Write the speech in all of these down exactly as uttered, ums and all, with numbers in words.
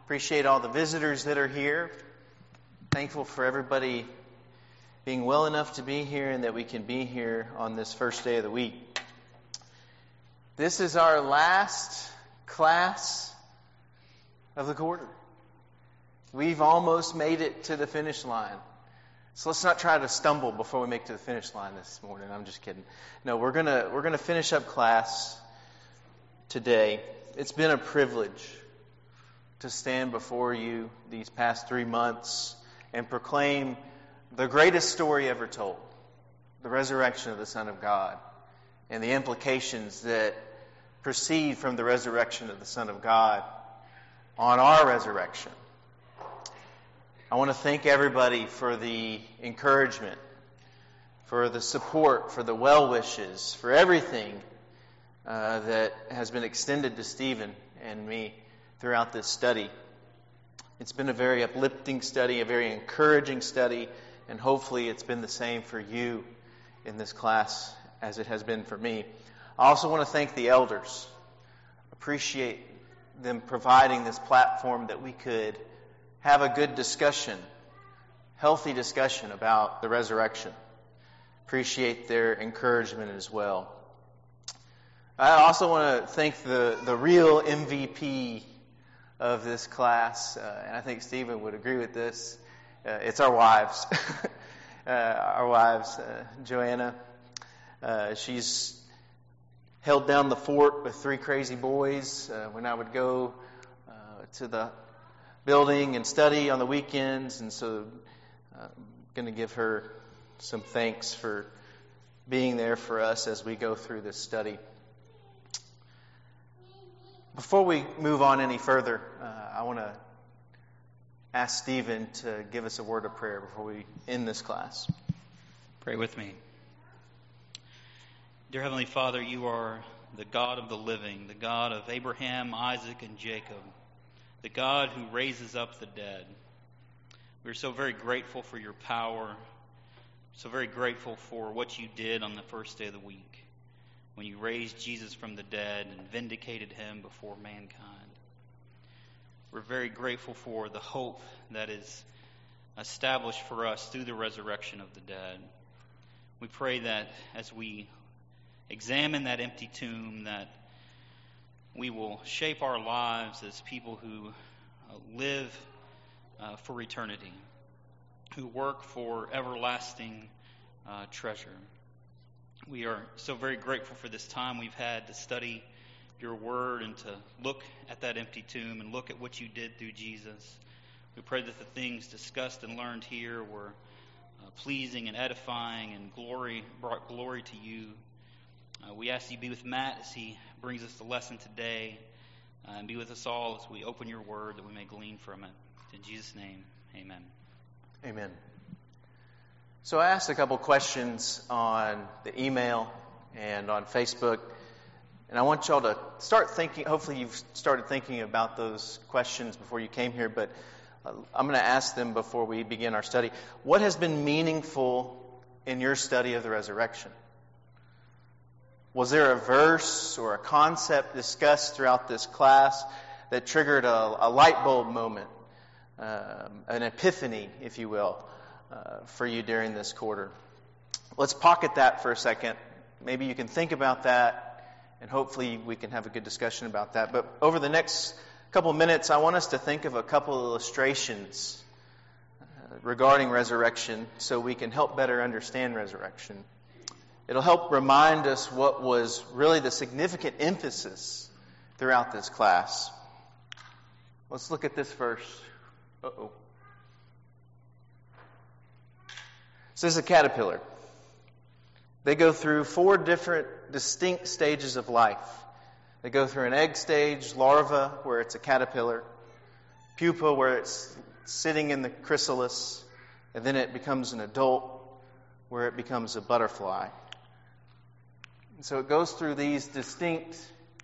Appreciate all the visitors that are here. Thankful for everybody being well enough to be here and that we can be here on this first day of the week. This is our last class of the quarter. We've almost made it to the finish line. So let's not try to stumble before we make it to the finish line this morning. I'm just kidding. No, we're gonna we're gonna finish up class today. It's been a privilege to stand before you these past three months and proclaim the greatest story ever told, the resurrection of the Son of God, and the implications that proceed from the resurrection of the Son of God on our resurrection. I want to thank everybody for the encouragement, for the support, for the well wishes, for everything uh, that has been extended to Stephen and me throughout this study. It's been a very uplifting study, a very encouraging study, and hopefully it's been the same for you in this class as it has been for me. I also want to thank the elders. Appreciate them providing this platform that we could have a good discussion, healthy discussion about the resurrection. Appreciate their encouragement as well. I also want to thank the, the real M V P of this class, uh, and I think Stephen would agree with this. Uh, it's our wives. uh, our wives, uh, Joanna. Uh, she's held down the fort with three crazy boys uh, when I would go uh, to the building and study on the weekends, and so uh, I'm going to give her some thanks for being there for us as we go through this study. Before we move on any further, uh, I want to ask Stephen to give us a word of prayer before we end this class. Pray with me. Dear Heavenly Father, you are the God of the living, the God of Abraham, Isaac, and Jacob, the God who raises up the dead. We're so very grateful for your power, so very grateful for what you did on the first day of the week, when you raised Jesus from the dead and vindicated him before mankind. We're very grateful for the hope that is established for us through the resurrection of the dead. We pray that as we examine that empty tomb, that we will shape our lives as people who uh, live uh, for eternity, who work for everlasting uh, treasure. We are so very grateful for this time we've had to study your word and to look at that empty tomb and look at what you did through Jesus. We pray that the things discussed and learned here were uh, pleasing and edifying and glory brought glory to you. Uh, we ask you to be with Matt as he brings us the lesson today, uh, and be with us all as we open your word that we may glean from it. In Jesus' name, amen. Amen. So I asked a couple questions on the email and on Facebook, and I want y'all to start thinking. Hopefully you've started thinking about those questions before you came here, but uh, I'm going to ask them before we begin our study. What has been meaningful in your study of the resurrection? Was there a verse or a concept discussed throughout this class that triggered a, a light bulb moment, um, an epiphany, if you will, uh, for you during this quarter? Let's pocket that for a second. Maybe you can think about that, and hopefully we can have a good discussion about that. But over the next couple of minutes, I want us to think of a couple of illustrations uh, regarding resurrection so we can help better understand resurrection. It'll help remind us what was really the significant emphasis throughout this class. Let's look at this verse. Uh-oh. So this is a caterpillar. They go through four different distinct stages of life. They go through an egg stage, larva, where it's a caterpillar, pupa, where it's sitting in the chrysalis, and then it becomes an adult, where it becomes a butterfly. So it goes through these distinct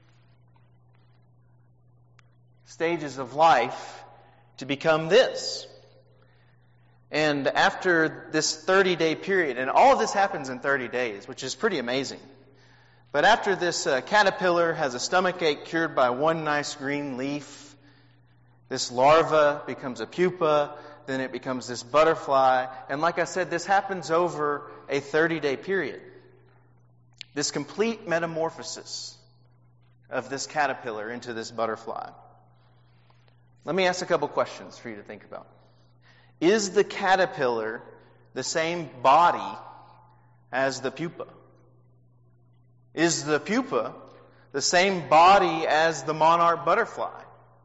stages of life to become this. And after this thirty-day period, and all of this happens in thirty days, which is pretty amazing. But after this uh, caterpillar has a stomachache cured by one nice green leaf, This larva becomes a pupa, then it becomes this butterfly. And like I said, this happens over a thirty-day period. This complete metamorphosis of this caterpillar into this butterfly. Let me ask a couple questions for you to think about. Is the caterpillar the same body as the pupa? Is the pupa the same body as the monarch butterfly?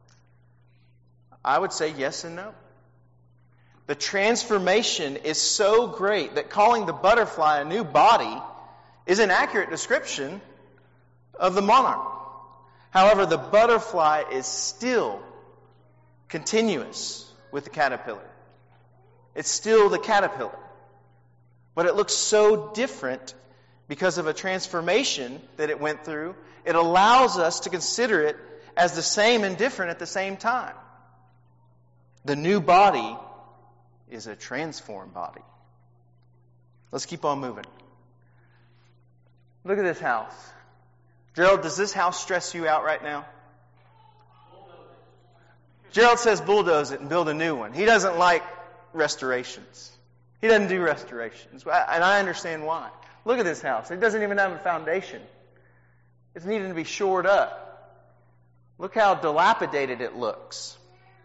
I would say yes and no. The transformation is so great that calling the butterfly a new body is an accurate description of the monarch. However, the butterfly is still continuous with the caterpillar. It's still the caterpillar. But it looks so different because of a transformation that it went through. It allows us to consider it as the same and different at the same time. The new body is a transformed body. Let's keep on moving. Look at this house. Gerald, does this house stress you out right now? Gerald says bulldoze it and build a new one. He doesn't like restorations. He doesn't do restorations. And I understand why. Look at this house. It doesn't even have a foundation. It's needing to be shored up. Look how dilapidated it looks.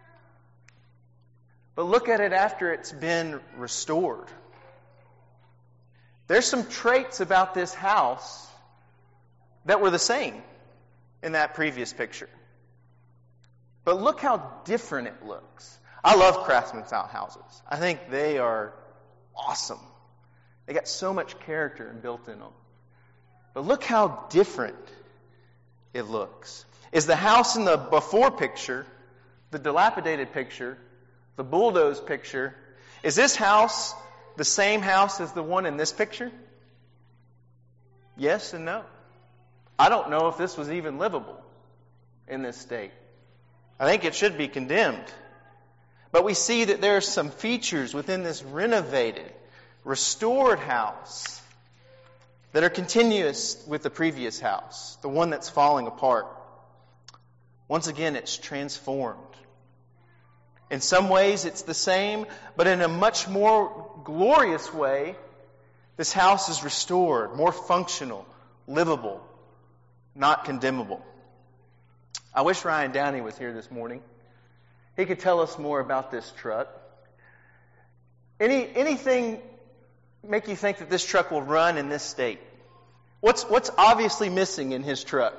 But look at it after it's been restored. There's some traits about this house that were the same in that previous picture. But look how different it looks. I love craftsman style houses. I think they are awesome. They got so much character built in them. But look how different it looks. Is the house in the before picture, the dilapidated picture, the bulldoze picture, is this house the same house as the one in this picture? Yes and no. I don't know if this was even livable in this state. I think it should be condemned. But we see that there are some features within this renovated, restored house that are continuous with the previous house, the one that's falling apart. Once again, it's transformed. In some ways, it's the same, but in a much more glorious way, this house is restored, more functional, livable, not condemnable. I wish Ryan Downey was here this morning. He could tell us more about this truck. Any anything make you think that this truck will run in this state? What's what's obviously missing in his truck?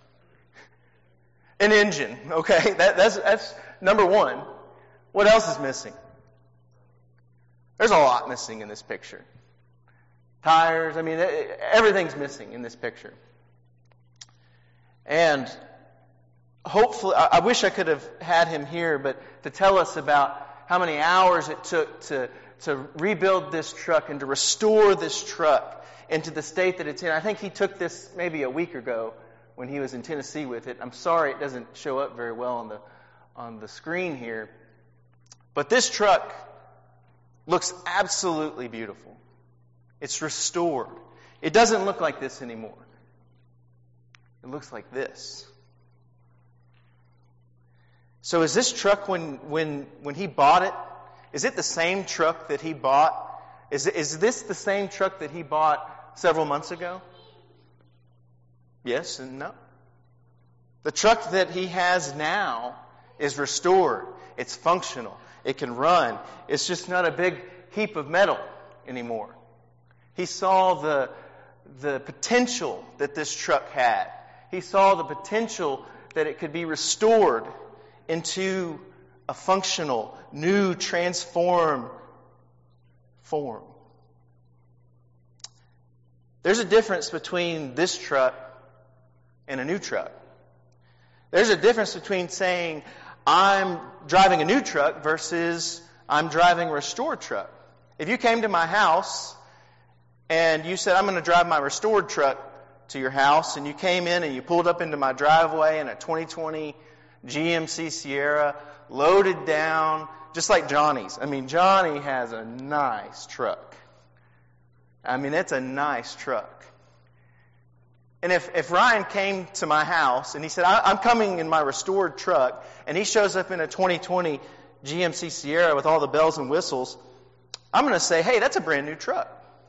An engine. Okay, that, that's that's number one. What else is missing? There's a lot missing in this picture. Tires, I mean, everything's missing in this picture. And hopefully, I wish I could have had him here, but to tell us about how many hours it took to, to rebuild this truck and to restore this truck into the state that it's in. I think he took this maybe a week ago when he was in Tennessee with it. I'm sorry it doesn't show up very well on the on the screen here. But this truck looks absolutely beautiful. It's restored. It doesn't look like this anymore. It looks like this. So is this truck, when when when he bought it, is it the same truck that he bought? Is is this the same truck that he bought several months ago? Yes and no. The truck that he has now is restored. It's functional. It can run. It's just not a big heap of metal anymore. He saw the the potential that this truck had. He saw the potential that it could be restored into a functional, new, transformed form. There's a difference between this truck and a new truck. There's a difference between saying, I'm driving a new truck versus I'm driving a restored truck. If you came to my house and you said, I'm going to drive my restored truck to your house, and you came in and you pulled up into my driveway in a twenty twenty G M C Sierra, loaded down, just like Johnny's. I mean, Johnny has a nice truck. I mean, it's a nice truck. And if, if Ryan came to my house and he said, I, I'm coming in my restored truck, and he shows up in a twenty twenty G M C Sierra with all the bells and whistles, I'm going to say, hey, that's a brand new truck.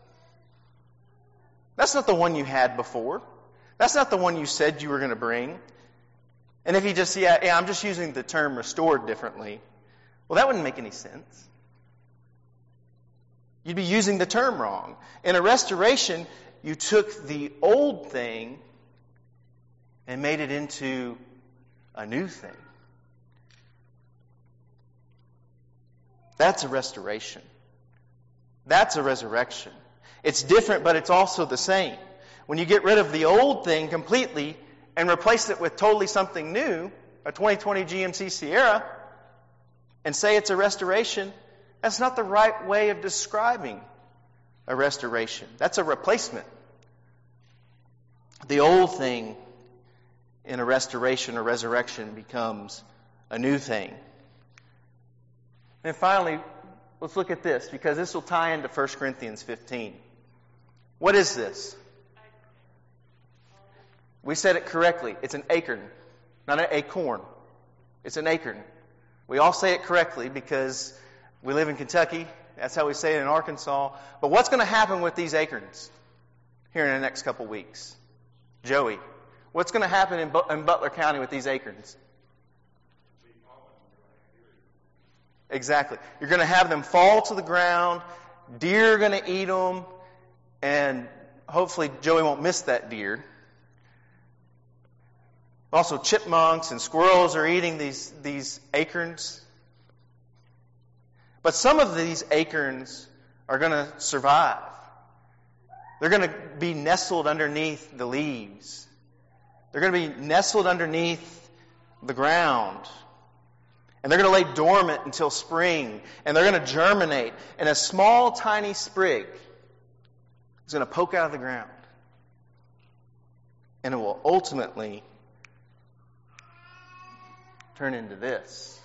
That's not the one you had before. That's not the one you said you were going to bring. And if he just, yeah, yeah, I'm just using the term restored differently, well, that wouldn't make any sense. You'd be using the term wrong. In a restoration, you took the old thing and made it into a new thing. That's a restoration. That's a resurrection. It's different, but it's also the same. When you get rid of the old thing completely and replace it with totally something new, a twenty twenty G M C Sierra, and say it's a restoration, that's not the right way of describing a restoration. That's a replacement. The old thing in a restoration or resurrection becomes a new thing. And finally, let's look at this, because this will tie into First Corinthians fifteen. What is this? We said it correctly. It's an acorn, not an acorn. It's an acorn. We all say it correctly because we live in Kentucky. That's how we say it in Arkansas. But what's going to happen with these acorns here in the next couple weeks? Joey, what's going to happen in, in Butler County with these acorns? Exactly. You're going to have them fall to the ground. Deer are going to eat them. And hopefully Joey won't miss that deer. Also, chipmunks and squirrels are eating these, these acorns. But some of these acorns are going to survive. They're going to be nestled underneath the leaves. They're going to be nestled underneath the ground. And they're going to lay dormant until spring. And they're going to germinate. And a small, tiny sprig is going to poke out of the ground. And it will ultimately turn into this.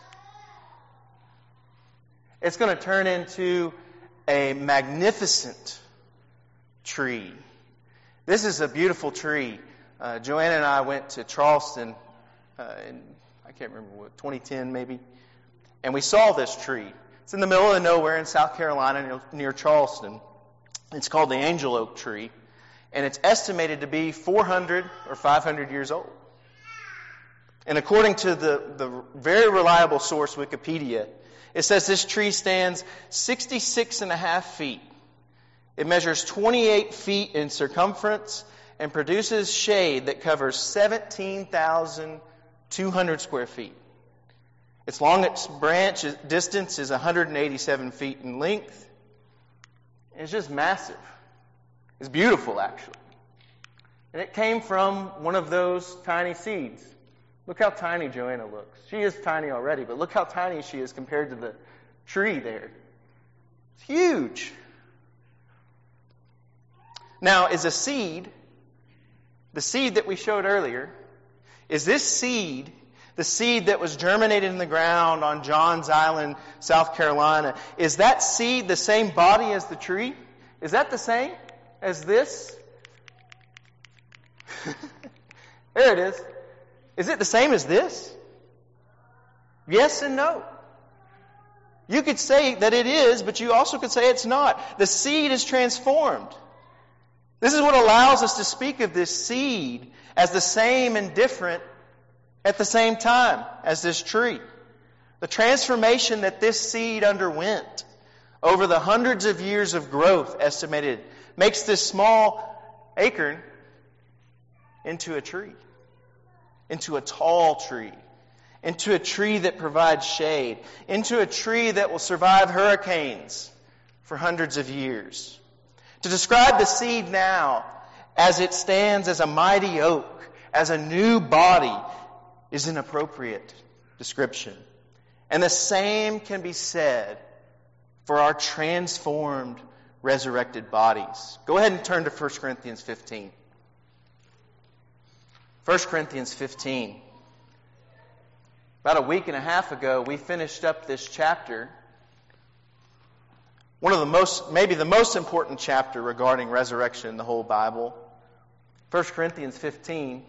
It's going to turn into a magnificent tree. This is a beautiful tree. Uh, Joanna and I went to Charleston uh, in, I can't remember what, twenty ten maybe, and we saw this tree. It's in the middle of nowhere in South Carolina near, near Charleston. It's called the angel oak tree, and it's estimated to be four hundred or five hundred years old. And according to the, the very reliable source, Wikipedia, it says this tree stands sixty-six and a half feet. It measures twenty-eight feet in circumference and produces shade that covers seventeen thousand two hundred square feet. Its longest branch distance is one hundred eighty-seven feet in length. It's just massive. It's beautiful, actually. And it came from one of those tiny seeds. Look how tiny Joanna looks. She is tiny already, but look how tiny she is compared to the tree there. It's huge. Now, is a seed, the seed that we showed earlier, is this seed, the seed that was germinated in the ground on Johns Island, South Carolina, is that seed the same body as the tree? Is that the same as this? There it is. Is it the same as this? Yes and no. You could say that it is, but you also could say it's not. The seed is transformed. This is what allows us to speak of this seed as the same and different at the same time as this tree. The transformation that this seed underwent over the hundreds of years of growth estimated makes this small acorn into a tree, into a tall tree, into a tree that provides shade, into a tree that will survive hurricanes for hundreds of years. To describe the seed now as it stands as a mighty oak, as a new body, is an appropriate description. And the same can be said for our transformed, resurrected bodies. Go ahead and turn to First Corinthians fifteen. First Corinthians fifteen. About a week and a half ago, we finished up this chapter. One of the most, maybe the most important chapter regarding resurrection in the whole Bible. First Corinthians fifteen.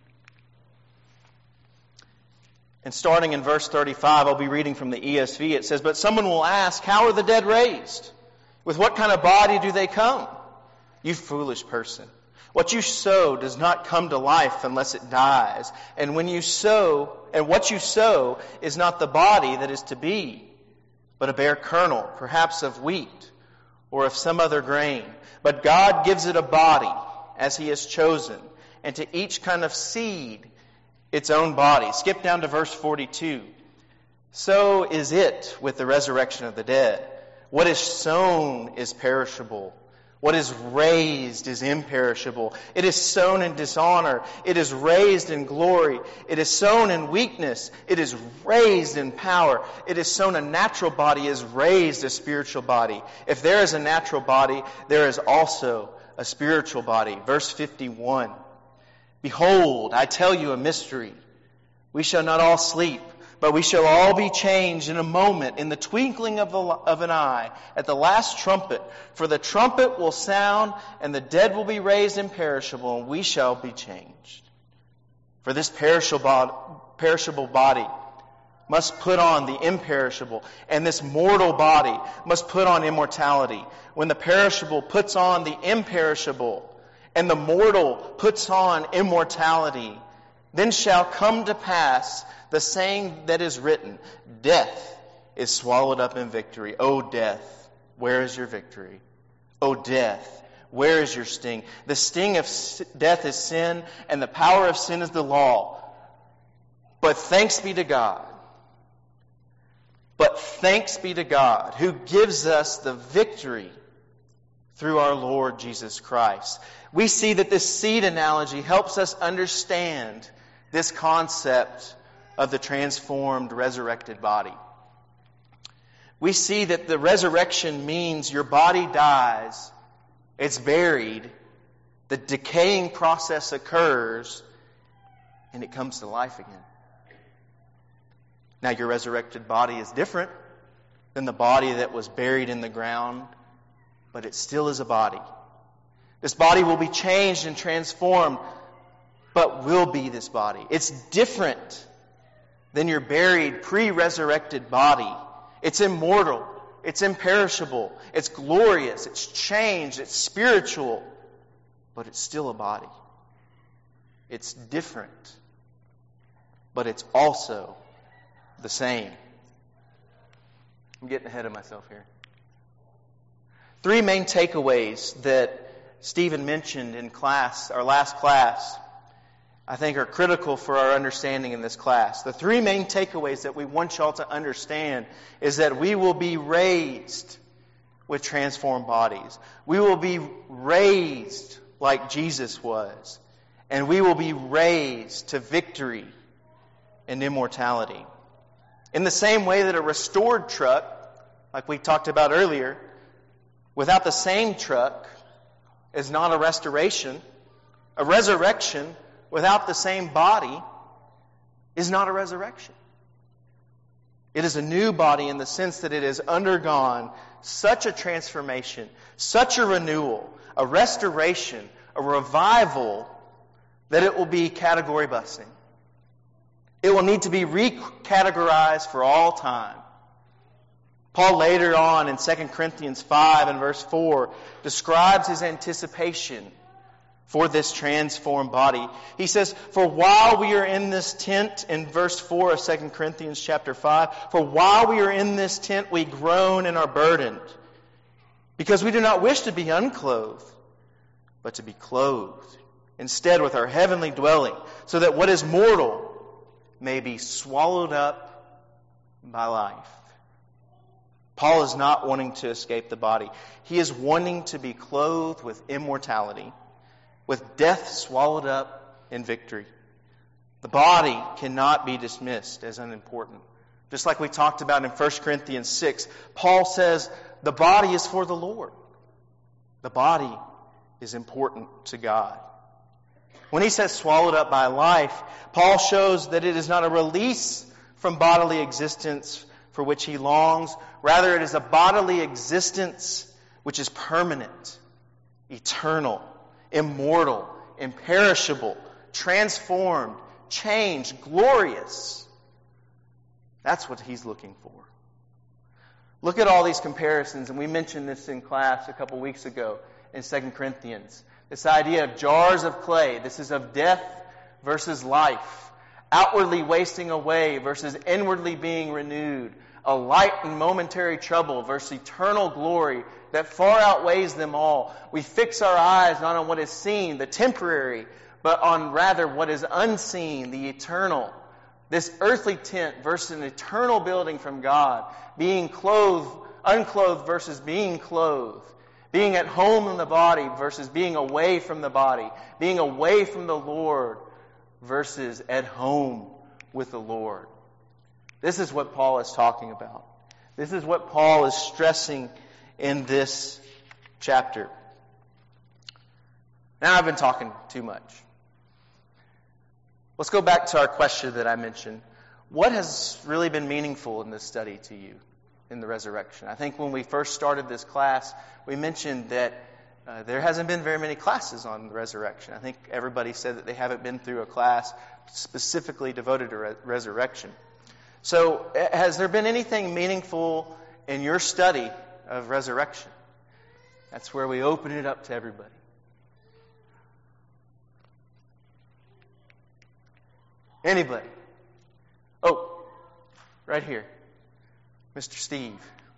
And starting in verse thirty-five, I'll be reading from the E S V. It says, "But someone will ask, how are the dead raised? With what kind of body do they come? You foolish person. What you sow does not come to life unless it dies. And when you sow, and what you sow is not the body that is to be, but a bare kernel, perhaps of wheat or of some other grain. But God gives it a body as He has chosen, and to each kind of seed its own body." Skip down to verse forty-two. "So is it with the resurrection of the dead. What is sown is perishable. What is raised is imperishable. It is sown in dishonor. It is raised in glory. It is sown in weakness. It is raised in power. It is sown a natural body, is raised a spiritual body. If there is a natural body, there is also a spiritual body." Verse fifty-one. "Behold, I tell you a mystery. We shall not all sleep, but we shall all be changed in a moment, in the twinkling of, a, of an eye, at the last trumpet. For the trumpet will sound, and the dead will be raised imperishable, and we shall be changed. For this perishable, perishable body must put on the imperishable, and this mortal body must put on immortality. When the perishable puts on the imperishable, and the mortal puts on immortality, then shall come to pass the saying that is written, death is swallowed up in victory. O death, where is your victory? O death, where is your sting? The sting of death is sin, and the power of sin is the law. But thanks be to God. But thanks be to God, who gives us the victory through our Lord Jesus Christ." We see that this seed analogy helps us understand this concept of the transformed, resurrected body. We see that the resurrection means your body dies, it's buried, the decaying process occurs, and it comes to life again. Now, your resurrected body is different than the body that was buried in the ground, but it still is a body. This body will be changed and transformed, but will be this body. It's different than your buried, pre-resurrected body. It's immortal. It's imperishable. It's glorious. It's changed. It's spiritual. But it's still a body. It's different. But it's also the same. I'm getting ahead of myself here. Three main takeaways that Stephen mentioned in class, our last class, I think are critical for our understanding in this class. The three main takeaways that we want y'all to understand is that we will be raised with transformed bodies. We will be raised like Jesus was. And we will be raised to victory and immortality. In the same way that a restored truck, like we talked about earlier, without the same truck is not a restoration. A resurrection without the same body is not a resurrection. It is a new body in the sense that it has undergone such a transformation, such a renewal, a restoration, a revival, that it will be category busting. It will need to be recategorized for all time. Paul later on in Second Corinthians five and verse four describes his anticipation for this transformed body. He says, "For while we are in this tent," in verse four of Second Corinthians chapter five, "For while we are in this tent, we groan and are burdened, because we do not wish to be unclothed, but to be clothed instead with our heavenly dwelling, so that what is mortal may be swallowed up by life." Paul is not wanting to escape the body. He is wanting to be clothed with immortality, with death swallowed up in victory. The body cannot be dismissed as unimportant. Just like we talked about in First Corinthians six, Paul says the body is for the Lord. The body is important to God. When he says swallowed up by life, Paul shows that it is not a release from bodily existence for which he longs. Rather, it is a bodily existence which is permanent, eternal, immortal, imperishable, transformed, changed, glorious. That's what he's looking for. Look at all these comparisons, and we mentioned this in class a couple weeks ago in Second Corinthians. This idea of jars of clay. This is of death versus life. Outwardly wasting away versus inwardly being renewed. A light and momentary trouble versus eternal glory that far outweighs them all. We fix our eyes not on what is seen, the temporary, but on rather what is unseen, the eternal. This earthly tent versus an eternal building from God. Being clothed, unclothed versus being clothed. Being at home in the body versus being away from the body. Being away from the Lord versus at home with the Lord. This is what Paul is talking about. This is what Paul is stressing in this chapter. Now I've been talking too much. Let's go back to our question that I mentioned. What has really been meaningful in this study to you in the resurrection? I think when we first started this class, we mentioned that uh, there hasn't been very many classes on the resurrection. I think everybody said that they haven't been through a class specifically devoted to re- resurrection. So has there been anything meaningful in your study of resurrection? That's where we open it up to everybody. Anybody? Oh, right here. Mister Steve.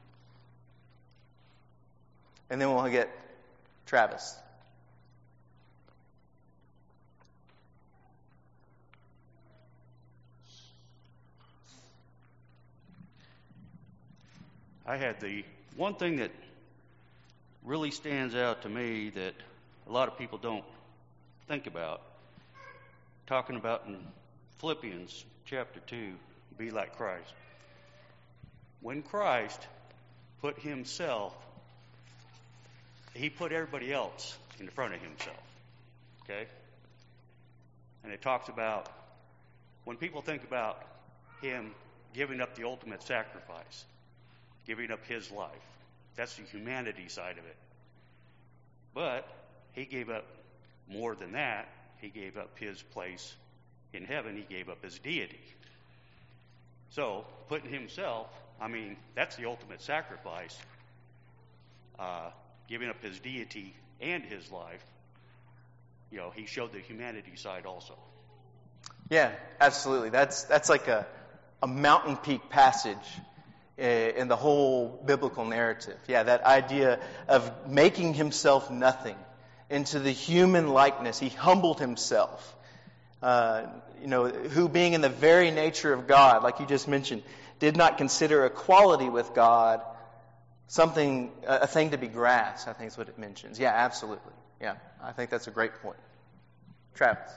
And then we'll get Travis. I had the one thing that really stands out to me that a lot of people don't think about, talking about in Philippians chapter two, be like Christ. When Christ put himself, he put everybody else in front of himself. Okay? And it talks about when people think about him giving up the ultimate sacrifice, giving up his life. That's the humanity side of it. But he gave up more than that. He gave up his place in heaven. He gave up his deity. So, putting himself, I mean, that's the ultimate sacrifice. Uh, giving up his deity and his life, you know, he showed the humanity side also. Yeah, absolutely. That's that's like a, a mountain peak passage in the whole biblical narrative. Yeah, that idea of making himself nothing into the human likeness. He humbled himself. Uh, you know, who being in the very nature of God, like you just mentioned, did not consider equality with God something, a thing to be grasped, I think is what it mentions. Yeah, absolutely. Yeah, I think that's a great point. Travis.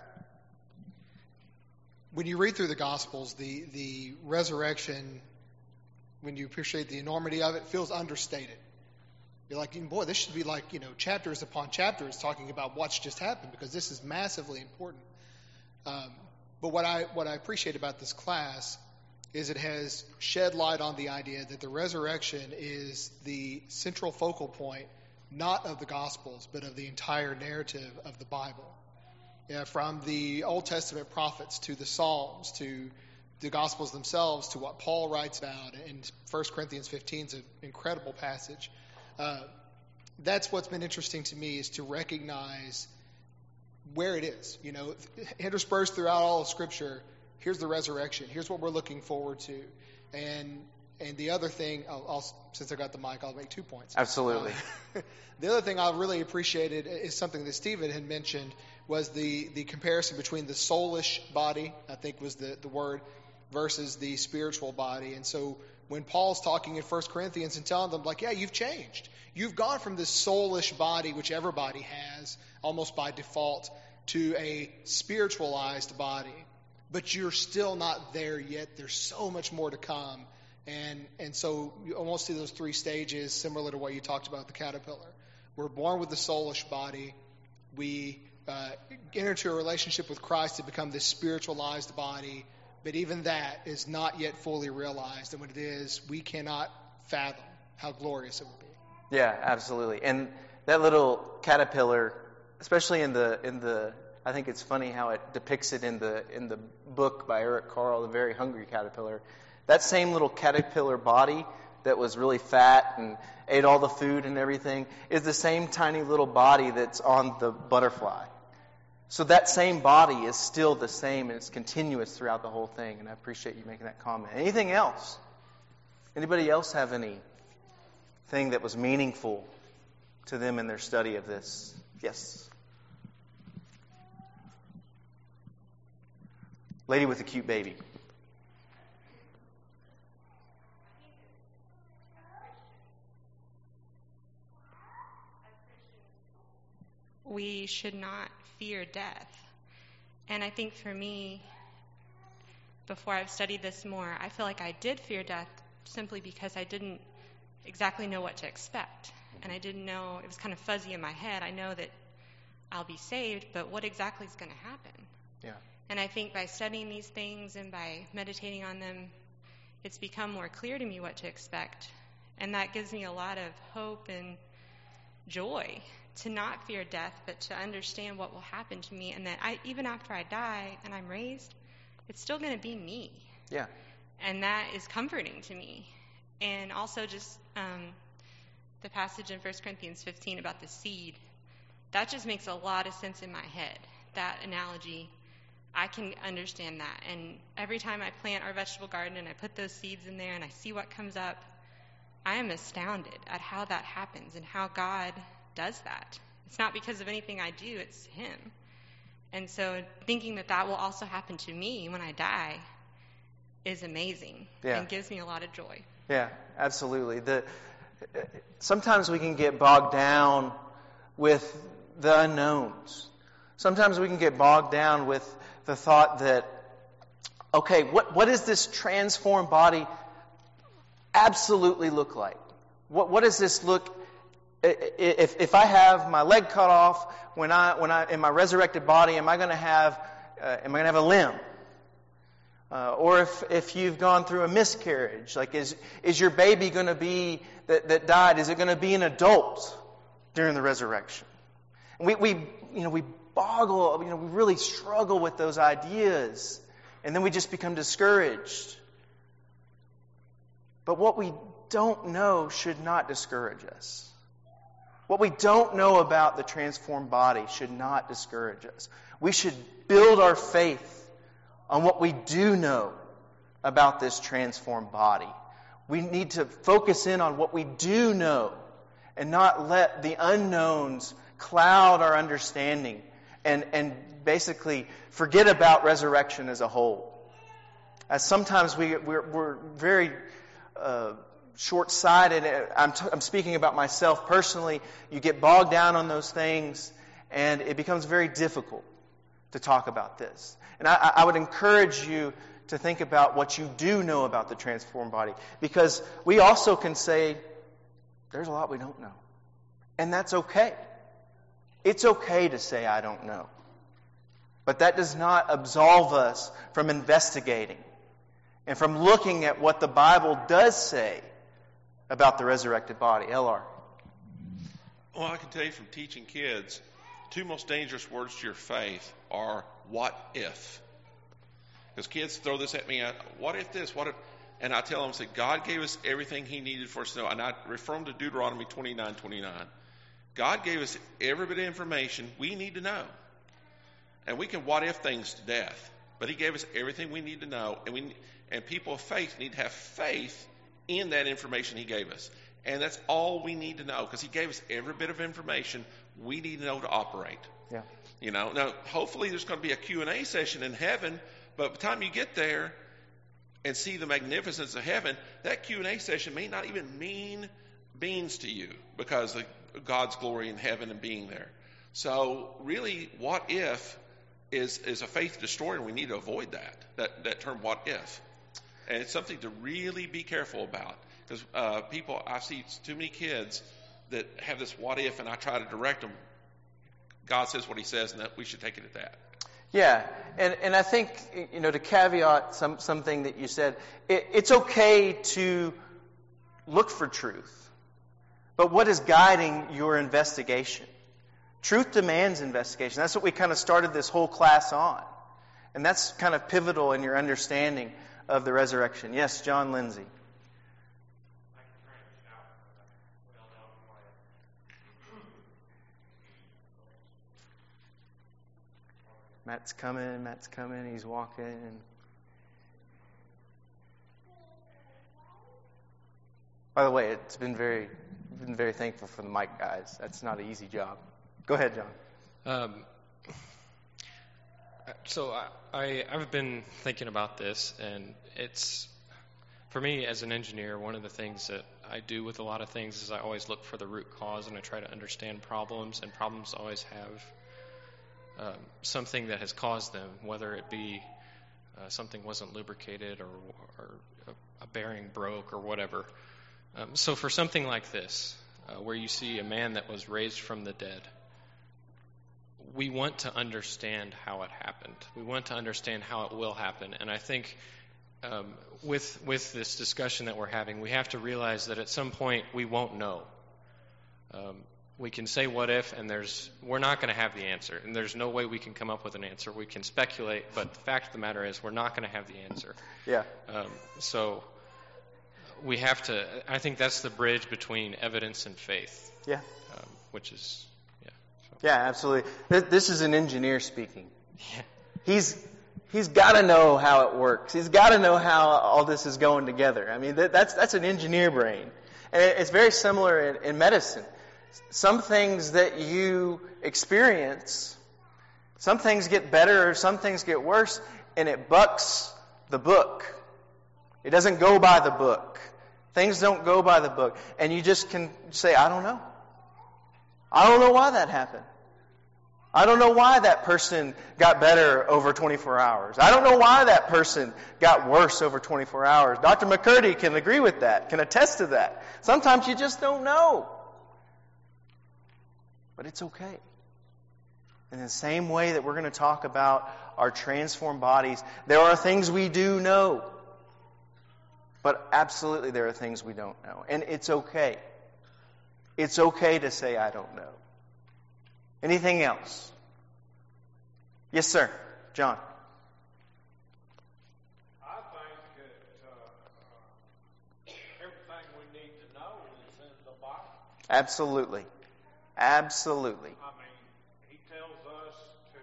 When you read through the Gospels, the, the resurrection, when you appreciate the enormity of it, feels understated. You're like, boy, this should be like, you know, chapters upon chapters talking about what's just happened, because this is massively important. Um, but what I what I appreciate about this class is it has shed light on the idea that the resurrection is the central focal point, not of the Gospels, but of the entire narrative of the Bible. Yeah, from the Old Testament prophets to the Psalms to the Gospels themselves to what Paul writes about in First Corinthians fifteen is an incredible passage. Uh, that's what's been interesting to me, is to recognize where it is. You know, interspersed throughout all of Scripture, here's the resurrection. Here's what we're looking forward to. And and the other thing, I'll, I'll, since I got the mic, I'll make two points. Absolutely. Uh, the other thing I really appreciated is something that Stephen had mentioned, was the, the comparison between the soulish body, I think was the, the word, versus the spiritual body. And so when Paul's talking in First Corinthians and telling them, like, yeah, you've changed. You've gone from this soulish body, which everybody has, almost by default, to a spiritualized body. But you're still not there yet. There's so much more to come. And and so you almost see those three stages, similar to what you talked about, the caterpillar. We're born with the soulish body. We uh, enter into a relationship with Christ to become this spiritualized body. But even that is not yet fully realized. And when it is, we cannot fathom how glorious it will be. Yeah, absolutely. And that little caterpillar, especially in the in the I think it's funny how it depicts it in the in the book by Eric Carle, The Very Hungry Caterpillar. That same little caterpillar body that was really fat and ate all the food and everything is the same tiny little body that's on the butterfly. So that same body is still the same, and it's continuous throughout the whole thing. And I appreciate you making that comment. Anything else? Anybody else have anything that was meaningful to them in their study of this? Yes. Lady with a cute baby. We should not fear death. And I think for me, before I've studied this more, I feel like I did fear death simply because I didn't exactly know what to expect. And I didn't know, it was kind of fuzzy in my head. I know that I'll be saved, but what exactly is going to happen? Yeah. And I think by studying these things and by meditating on them, it's become more clear to me what to expect. And that gives me a lot of hope and joy to not fear death, but to understand what will happen to me, and that I, even after I die and I'm raised, it's still going to be me. Yeah. And that is comforting to me. And also just um, the passage in First Corinthians fifteen about the seed, that just makes a lot of sense in my head. That analogy, I can understand that. And every time I plant our vegetable garden and I put those seeds in there and I see what comes up, I am astounded at how that happens and how God does that. It's not because of anything I do, it's Him. And so thinking that that will also happen to me when I die is amazing. Yeah. And gives me a lot of joy. Yeah, absolutely. The sometimes we can get bogged down with the unknowns. Sometimes we can get bogged down with the thought that, okay, what what does this transformed body absolutely look like? What what does this look? If if I have my leg cut off when I when I in my resurrected body, am I going to have uh, am I going to have a limb? Uh, or if if you've gone through a miscarriage, like is is your baby going to be that that died? Is it going to be an adult during the resurrection? And we we you know we boggle you know we really struggle with those ideas, and then we just become discouraged. But what we don't know should not discourage us. What we don't know about the transformed body should not discourage us. We should build our faith on what we do know about this transformed body. We need to focus in on what we do know and not let the unknowns cloud our understanding and, and basically forget about resurrection as a whole. As sometimes we, we're, we're very uh, short-sighted. I'm, t- I'm speaking about myself personally. You get bogged down on those things, and it becomes very difficult to talk about this. And I, I would encourage you to think about what you do know about the transformed body, because we also can say, there's a lot we don't know. And that's okay. It's okay to say, I don't know. But that does not absolve us from investigating and from looking at what the Bible does say about the resurrected body. L R. Well, I can tell you from teaching kids, two most dangerous words to your faith are what if. Because kids throw this at me, what if this, what if, and I tell them, say, God gave us everything He needed for us to know. And I refer them to Deuteronomy twenty-nine twenty-nine. God gave us every bit of information we need to know. And we can what if things to death. But He gave us everything we need to know. And we and people of faith need to have faith in that information He gave us. And that's all we need to know, because He gave us every bit of information we need to know to operate. Yeah. You know, now hopefully there's going to be a Q and A session in heaven, but by the time you get there and see the magnificence of heaven, that Q and A session may not even mean beans to you, because of God's glory in heaven and being there. So really, what if is is a faith destroyer, and we need to avoid that, that, that term what if. And it's something to really be careful about, because uh, people, I see too many kids that have this what if, and I try to direct them. God says what He says, and that we should take it at that. Yeah, and and I think, you know, to caveat some something that you said, it, it's okay to look for truth, but what is guiding your investigation? Truth demands investigation. That's what we kind of started this whole class on. And that's kind of pivotal in your understanding of the resurrection. Yes, John Lindsay. Matt's coming, Matt's coming, he's walking. By the way, it's been very, been very thankful for the mic guys. That's not an easy job. Go ahead, John. Um, so I, I, I've been thinking about this, and it's, for me as an engineer, one of the things that I do with a lot of things is I always look for the root cause, and I try to understand problems, and problems always have um, something that has caused them, whether it be uh, something wasn't lubricated or, or a, a bearing broke or whatever. Um, so for something like this, uh, where you see a man that was raised from the dead, we want to understand how it happened. We want to understand how it will happen. And I think um, with with this discussion that we're having, we have to realize that at some point we won't know. Um, we can say what if, and there's we're not going to have the answer. And there's no way we can come up with an answer. We can speculate, but the fact of the matter is we're not going to have the answer. Yeah. Um, so we have to, I think that's the bridge between evidence and faith. Yeah. Um, which is... Yeah, absolutely. This is an engineer speaking. Yeah. He's he's got to know how it works. He's got to know how all this is going together. I mean, that, that's that's an engineer brain, and it's very similar in, in medicine. Some things that you experience, some things get better, or some things get worse, and it bucks the book. It doesn't go by the book. Things don't go by the book, and you just can say, "I don't know. I don't know why that happened. I don't know why that person got better over twenty-four hours. I don't know why that person got worse over twenty-four hours." Doctor McCurdy can agree with that, can attest to that. Sometimes you just don't know. But it's okay. In the same way that we're going to talk about our transformed bodies, there are things we do know. But absolutely there are things we don't know. And it's okay. It's okay to say, "I don't know." Anything else? Yes, sir. John. I think that uh, uh, everything we need to know is in the Bible. Absolutely. Absolutely. I mean, he tells us to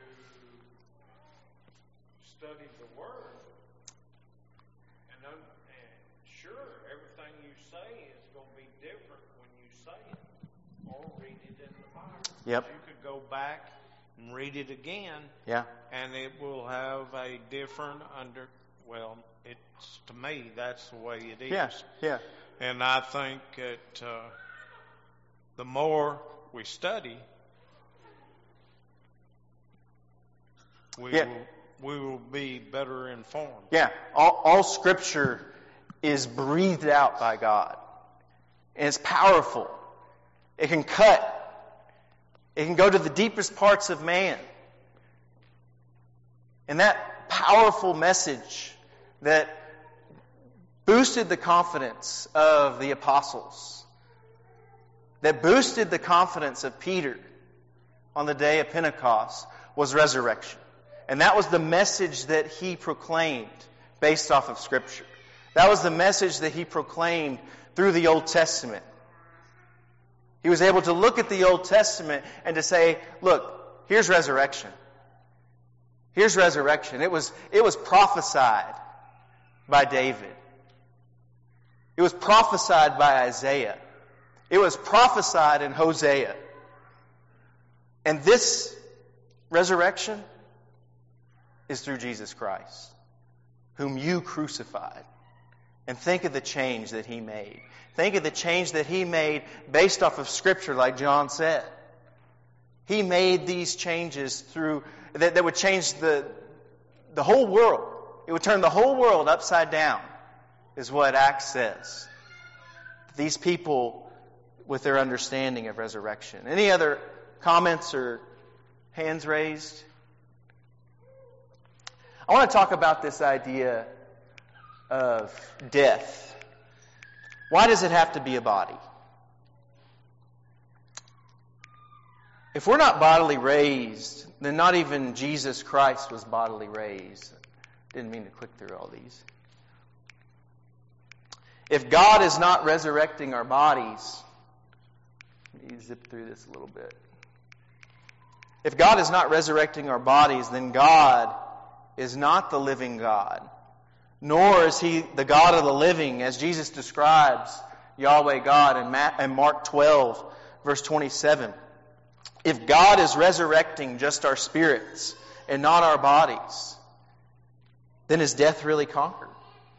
study the Word. And, un- and sure, everything you say is going to be different when you say it or read it in the Bible. Yep. You could go back and read it again. Yeah. And it will have a different under, well, it's, to me, that's the way it is. Yeah. Yeah. And I think that uh, the more we study, we, Yeah. will, we will be better informed. Yeah. All, all Scripture is breathed out by God. And it's powerful. It can cut. It can go to the deepest parts of man. And that powerful message that boosted the confidence of the apostles, that boosted the confidence of Peter on the day of Pentecost, was resurrection. And that was the message that he proclaimed based off of Scripture. That was the message that he proclaimed through the Old Testament. He was able to look at the Old Testament and to say, "Look, here's resurrection. Here's resurrection." It was, it was prophesied by David. It was prophesied by Isaiah. It was prophesied in Hosea. And this resurrection is through Jesus Christ, whom you crucified. And think of the change that He made. Think of the change that He made based off of Scripture, like John said. He made these changes through that, that would change the, the whole world. It would turn the whole world upside down, is what Acts says. These people with their understanding of resurrection. Any other comments or hands raised? I want to talk about this idea of death. Why does it have to be a body? If we're not bodily raised, then not even Jesus Christ was bodily raised. Didn't mean to click through all these. If God is not resurrecting our bodies, let me zip through this a little bit. If God is not resurrecting our bodies, then God is not the living God, nor is He the God of the living, as Jesus describes Yahweh God in Mark twelve, verse twenty-seven. If God is resurrecting just our spirits and not our bodies, then is death really conquered?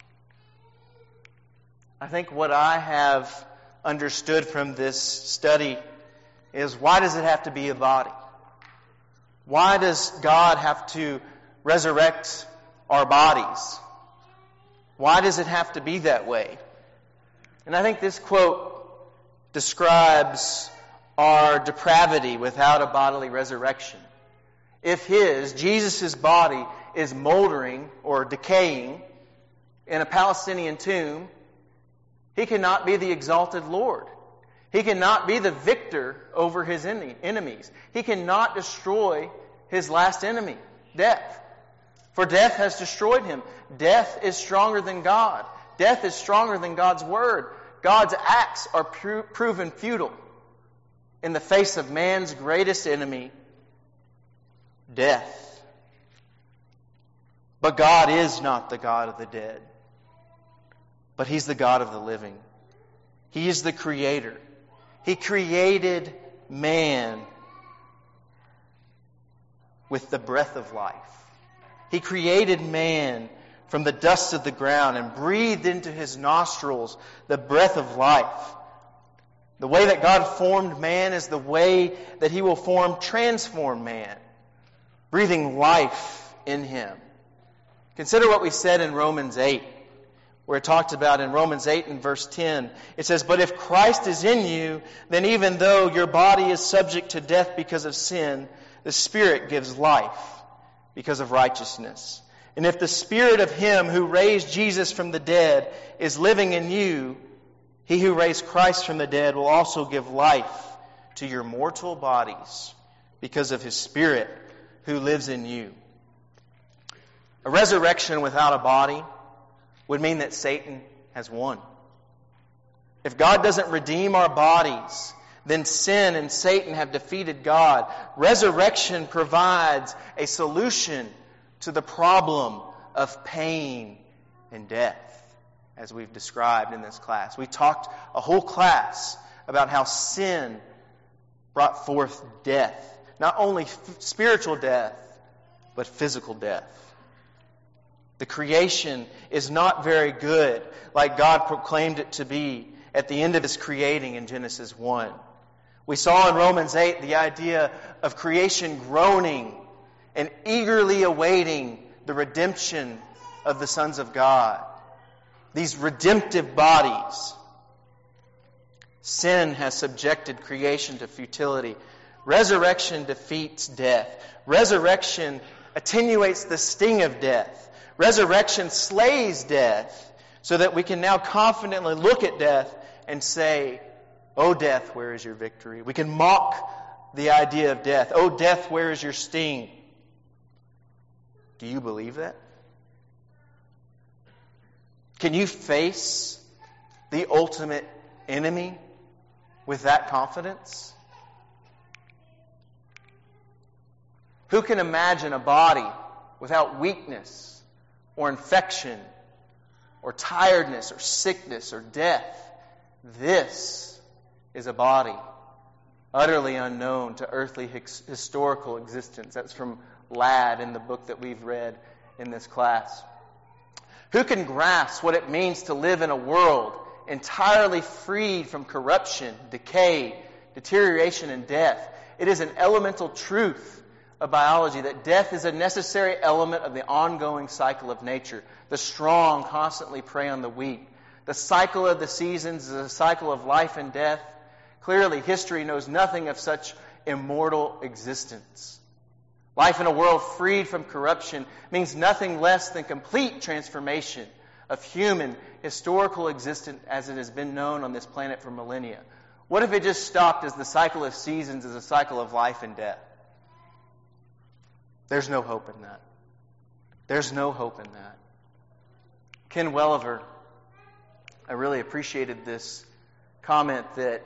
I think what I have understood from this study is, why does it have to be a body? Why does God have to resurrect our bodies? Why does it have to be that way? And I think this quote describes our depravity without a bodily resurrection. If His, Jesus' body, is moldering or decaying in a Palestinian tomb, He cannot be the exalted Lord. He cannot be the victor over His enemies. He cannot destroy His last enemy, death. For death has destroyed Him. Death is stronger than God. Death is stronger than God's Word. God's acts are pro- proven futile in the face of man's greatest enemy, death. But God is not the God of the dead, but He's the God of the living. He is the Creator. He created man with the breath of life. He created man from the dust of the ground and breathed into his nostrils the breath of life. The way that God formed man is the way that He will form, transform man, breathing life in him. Consider what we said in Romans eight, where it talked about in Romans eight and verse ten. It says, "But if Christ is in you, then even though your body is subject to death because of sin, the Spirit gives life because of righteousness. And if the Spirit of Him who raised Jesus from the dead is living in you, He who raised Christ from the dead will also give life to your mortal bodies because of His Spirit who lives in you." A resurrection without a body would mean that Satan has won. If God doesn't redeem our bodies, then sin and Satan have defeated God. Resurrection provides a solution to the problem of pain and death, as we've described in this class. We talked a whole class about how sin brought forth death. Not only f- spiritual death, but physical death. The creation is not very good, like God proclaimed it to be at the end of His creating in Genesis one. We saw in Romans eight the idea of creation groaning and eagerly awaiting the redemption of the sons of God. These redemptive bodies. Sin has subjected creation to futility. Resurrection defeats death. Resurrection attenuates the sting of death. Resurrection slays death so that we can now confidently look at death and say, "O death, where is your victory?" We can mock the idea of death. "O death, where is your sting?" Do you believe that? Can you face the ultimate enemy with that confidence? Who can imagine a body without weakness or infection or tiredness or sickness or death? This is a body utterly unknown to earthly historical existence. That's from Ladd in the book that we've read in this class. Who can grasp what it means to live in a world entirely freed from corruption, decay, deterioration, and death? It is an elemental truth of biology that death is a necessary element of the ongoing cycle of nature. The strong constantly prey on the weak. The cycle of the seasons is a cycle of life and death. Clearly, history knows nothing of such immortal existence. Life in a world freed from corruption means nothing less than complete transformation of human historical existence as it has been known on this planet for millennia. What if it just stopped as the cycle of seasons, as a cycle of life and death? There's no hope in that. There's no hope in that. Ken Welliver, I really appreciated this comment that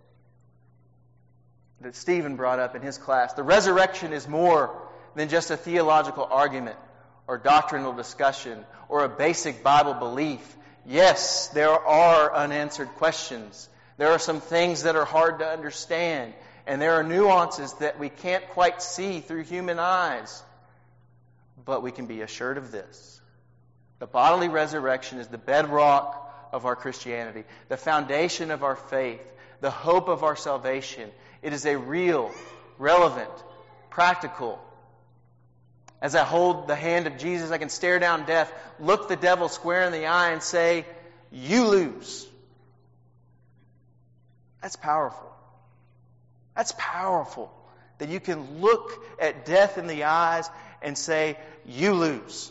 that Stephen brought up in his class. The resurrection is more than just a theological argument or doctrinal discussion or a basic Bible belief. Yes, there are unanswered questions. There are some things that are hard to understand, and there are nuances that we can't quite see through human eyes. But we can be assured of this. The bodily resurrection is the bedrock of our Christianity, the foundation of our faith, the hope of our salvation. It is a real, relevant, practical. As I hold the hand of Jesus, I can stare down death, look the devil square in the eye and say, "You lose." That's powerful. That's powerful. That you can look at death in the eyes and say, "You lose."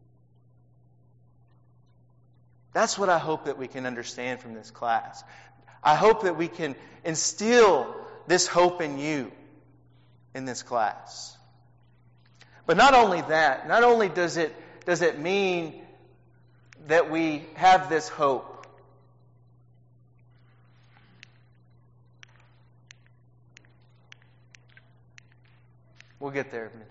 That's what I hope that we can understand from this class. I hope that we can instill this hope in you in this class. But not only that, not only does it does it mean that we have this hope, we'll get there eventually.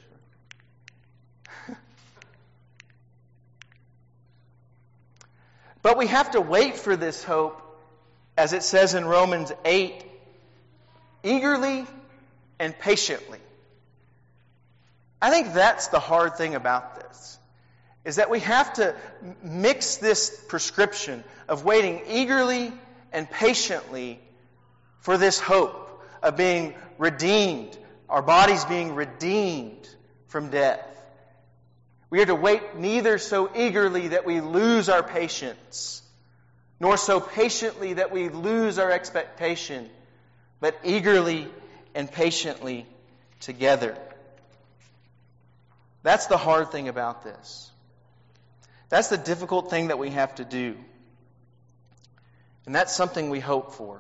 But we have to wait for this hope, as it says in Romans eight, eagerly and patiently. I think that's the hard thing about this, is that we have to mix this prescription of waiting eagerly and patiently for this hope of being redeemed, our bodies being redeemed from death. We are to wait neither so eagerly that we lose our patience, nor so patiently that we lose our expectation, but eagerly and patiently together. That's the hard thing about this. That's the difficult thing that we have to do. And that's something we hope for.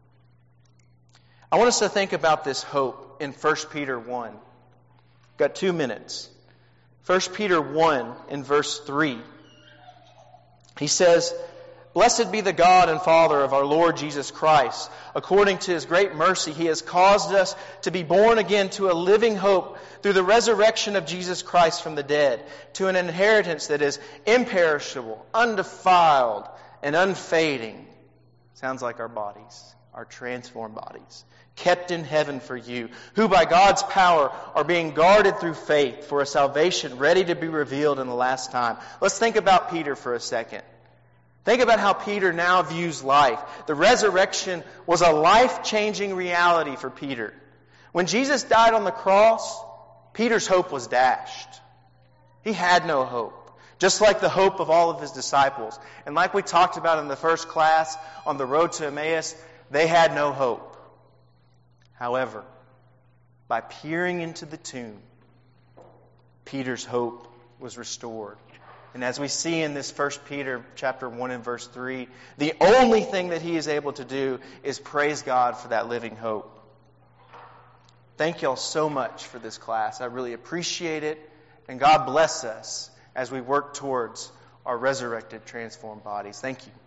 I want us to think about this hope in First Peter one. Got two minutes. First Peter one in verse three. He says, "Blessed be the God and Father of our Lord Jesus Christ. According to His great mercy, He has caused us to be born again to a living hope through the resurrection of Jesus Christ from the dead, to an inheritance that is imperishable, undefiled, and unfading." Sounds like our bodies, our transformed bodies. "Kept in heaven for you, who by God's power are being guarded through faith for a salvation ready to be revealed in the last time." Let's think about Peter for a second. Think about how Peter now views life. The resurrection was a life-changing reality for Peter. When Jesus died on the cross, Peter's hope was dashed. He had no hope, just like the hope of all of his disciples. And like we talked about in the first class on the road to Emmaus, they had no hope. However, by peering into the tomb, Peter's hope was restored. And as we see in this First Peter chapter one and verse three, the only thing that he is able to do is praise God for that living hope. Thank y'all so much for this class. I really appreciate it. And God bless us as we work towards our resurrected, transformed bodies. Thank you.